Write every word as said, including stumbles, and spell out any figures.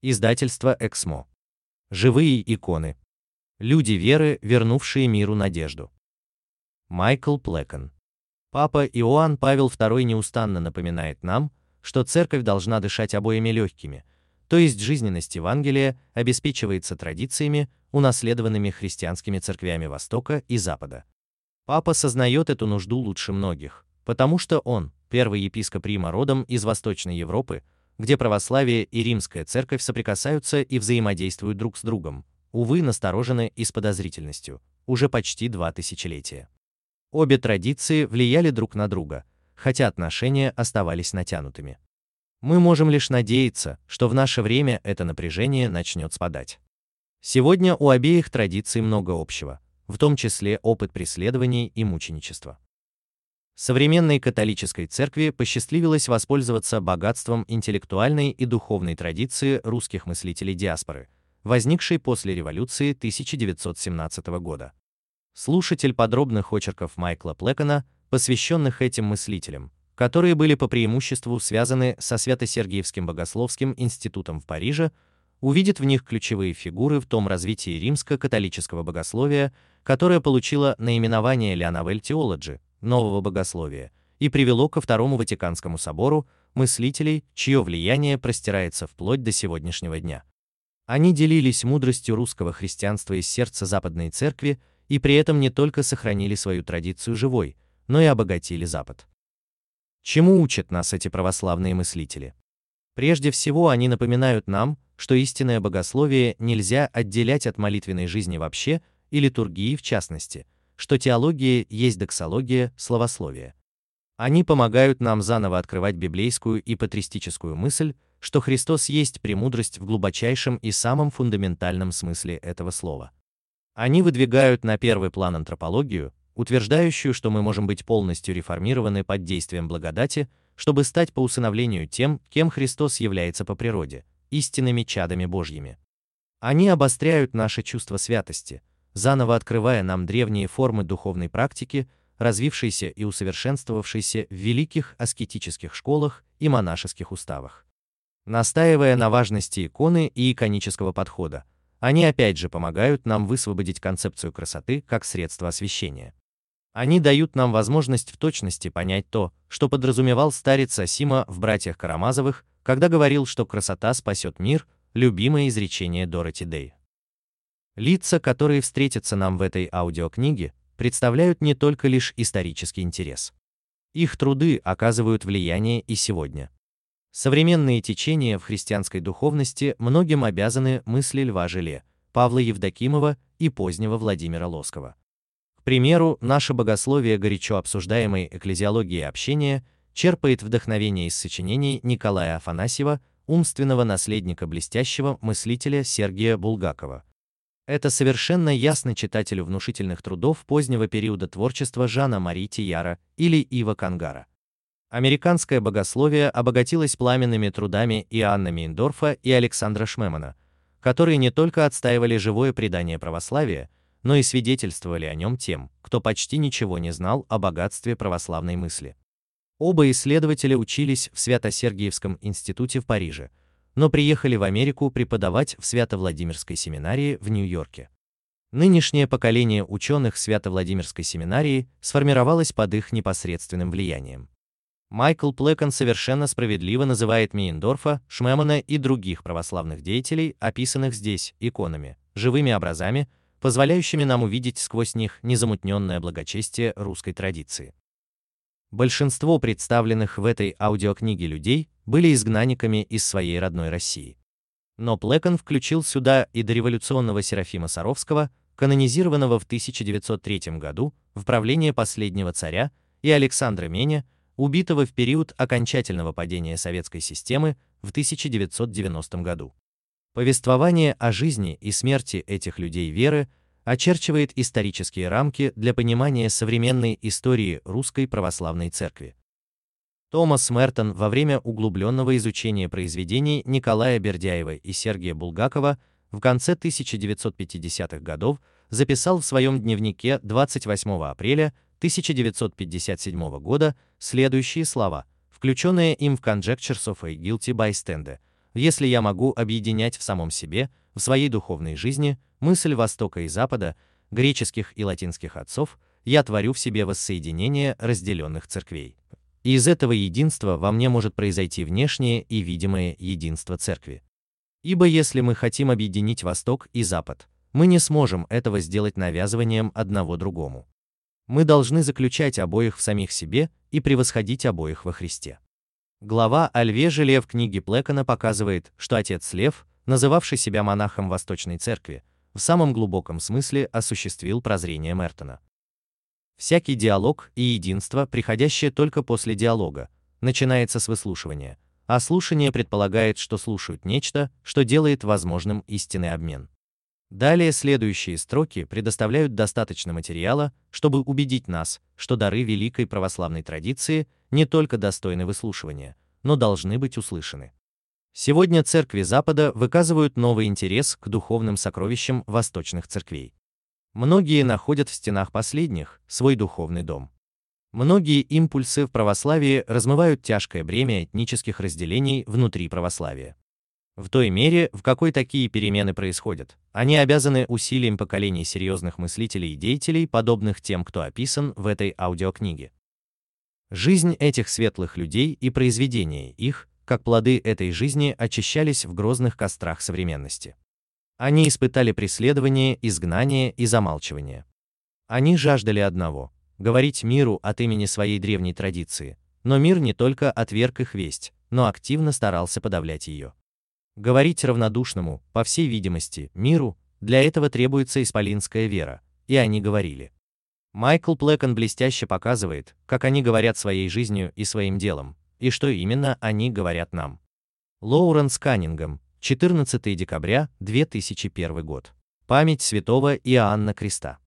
Издательство Эксмо. Живые иконы. Люди веры, вернувшие миру надежду. Майкл Плэкон. Папа Иоанн Павел второй неустанно напоминает нам, что церковь должна дышать обоими легкими, то есть жизненность Евангелия обеспечивается традициями, унаследованными христианскими церквями Востока и Запада. Папа сознает эту нужду лучше многих, потому что он, первый епископ Рима родом из Восточной Европы, где православие и римская церковь соприкасаются и взаимодействуют друг с другом, увы, насторожены и с подозрительностью, уже почти два тысячелетия. Обе традиции влияли друг на друга, хотя отношения оставались натянутыми. Мы можем лишь надеяться, что в наше время это напряжение начнет спадать. Сегодня у обеих традиций много общего, в том числе опыт преследований и мученичества. Современной католической церкви посчастливилось воспользоваться богатством интеллектуальной и духовной традиции русских мыслителей диаспоры, возникшей после революции тысяча девятьсот семнадцатого года. Слушатель подробных очерков Майкла Плэкона, посвященных этим мыслителям, которые были по преимуществу связаны со Свято-Сергиевским богословским институтом в Париже, увидит в них ключевые фигуры в том развитии римско-католического богословия, которое получило наименование Леонавель Теологи, нового богословия, и привело ко Второму Ватиканскому собору мыслителей, чье влияние простирается вплоть до сегодняшнего дня. Они делились мудростью русского христианства из сердца Западной Церкви и при этом не только сохранили свою традицию живой, но и обогатили Запад. Чему учат нас эти православные мыслители? Прежде всего, они напоминают нам, что истинное богословие нельзя отделять от молитвенной жизни вообще и литургии в частности, что теология есть доксология, словословие. Они помогают нам заново открывать библейскую и патристическую мысль, что Христос есть премудрость в глубочайшем и самом фундаментальном смысле этого слова. Они выдвигают на первый план антропологию, утверждающую, что мы можем быть полностью реформированы под действием благодати, чтобы стать по усыновлению тем, кем Христос является по природе, истинными чадами Божьими. Они обостряют наше чувство святости, заново открывая нам древние формы духовной практики, развившиеся и усовершенствовавшиеся в великих аскетических школах и монашеских уставах. Настаивая на важности иконы и иконического подхода, они опять же помогают нам высвободить концепцию красоты как средство освящения. Они дают нам возможность в точности понять то, что подразумевал старец Асима в «Братьях Карамазовых», когда говорил, что красота спасет мир, любимое изречение Дороти Дэй. Лица, которые встретятся нам в этой аудиокниге, представляют не только лишь исторический интерес. Их труды оказывают влияние и сегодня. Современные течения в христианской духовности многим обязаны мысли Льва Жиле, Павла Евдокимова и позднего Владимира Лоскова. К примеру, наше богословие горячо обсуждаемой экклезиологии общения черпает вдохновение из сочинений Николая Афанасьева, умственного наследника блестящего мыслителя Сергия Булгакова. Это совершенно ясно читателю внушительных трудов позднего периода творчества Жана-Мари Тияра или Ива Кангара. Американское богословие обогатилось пламенными трудами Иоанна Мейндорфа и Александра Шмемана, которые не только отстаивали живое предание православия, но и свидетельствовали о нем тем, кто почти ничего не знал о богатстве православной мысли. Оба исследователя учились в Свято-Сергиевском институте в Париже, но приехали в Америку преподавать в Свято-Владимирской семинарии в Нью-Йорке. Нынешнее поколение ученых Свято-Владимирской семинарии сформировалось под их непосредственным влиянием. Майкл Плэкон совершенно справедливо называет Мейндорфа, Шмемана и других православных деятелей, описанных здесь, иконами, живыми образами, позволяющими нам увидеть сквозь них незамутненное благочестие русской традиции. Большинство представленных в этой аудиокниге людей были изгнанниками из своей родной России. Но Плэкон включил сюда и дореволюционного Серафима Саровского, канонизированного в тысяча девятьсот третьем году в правление последнего царя, и Александра Меня, убитого в период окончательного падения советской системы в тысяча девятьсот девяностом году. Повествование о жизни и смерти этих людей веры очерчивает исторические рамки для понимания современной истории Русской Православной Церкви. Томас Мертон во время углубленного изучения произведений Николая Бердяева и Сергия Булгакова в конце тысяча девятьсот пятидесятых годов записал в своем дневнике двадцать восьмого апреля тысяча девятьсот пятьдесят седьмого года следующие слова, включенные им в Conjectures of a Guilty Bystander, если я могу объединять в самом себе, в своей духовной жизни, мысль Востока и Запада, греческих и латинских отцов, я творю в себе воссоединение разделенных церквей. И из этого единства во мне может произойти внешнее и видимое единство церкви. Ибо если мы хотим объединить Восток и Запад, мы не сможем этого сделать навязыванием одного другому. Мы должны заключать обоих в самих себе и превосходить обоих во Христе. Глава о Льве Желе в книге Плэкана показывает, что отец Лев, называвший себя монахом Восточной Церкви, в самом глубоком смысле осуществил прозрение Мертона. Всякий диалог и единство, приходящее только после диалога, начинается с выслушивания, а слушание предполагает, что слушают нечто, что делает возможным истинный обмен. Далее следующие строки предоставляют достаточно материала, чтобы убедить нас, что дары великой православной традиции не только достойны выслушивания, но должны быть услышаны. Сегодня церкви Запада выказывают новый интерес к духовным сокровищам восточных церквей. Многие находят в стенах последних свой духовный дом. Многие импульсы в православии размывают тяжкое бремя этнических разделений внутри православия. В той мере, в какой такие перемены происходят, они обязаны усилием поколений серьезных мыслителей и деятелей, подобных тем, кто описан в этой аудиокниге. Жизнь этих светлых людей и произведения их, как плоды этой жизни, очищались в грозных кострах современности. Они испытали преследование, изгнание и замалчивание. Они жаждали одного – говорить миру от имени своей древней традиции, но мир не только отверг их весть, но активно старался подавлять ее. Говорить равнодушному, по всей видимости, миру, для этого требуется исполинская вера, и они говорили. Майкл Плэкан блестяще показывает, как они говорят своей жизнью и своим делом, и что именно они говорят нам. Лоуренс Каннингем, четырнадцатое декабря две тысячи первый год. Память святого Иоанна Креста.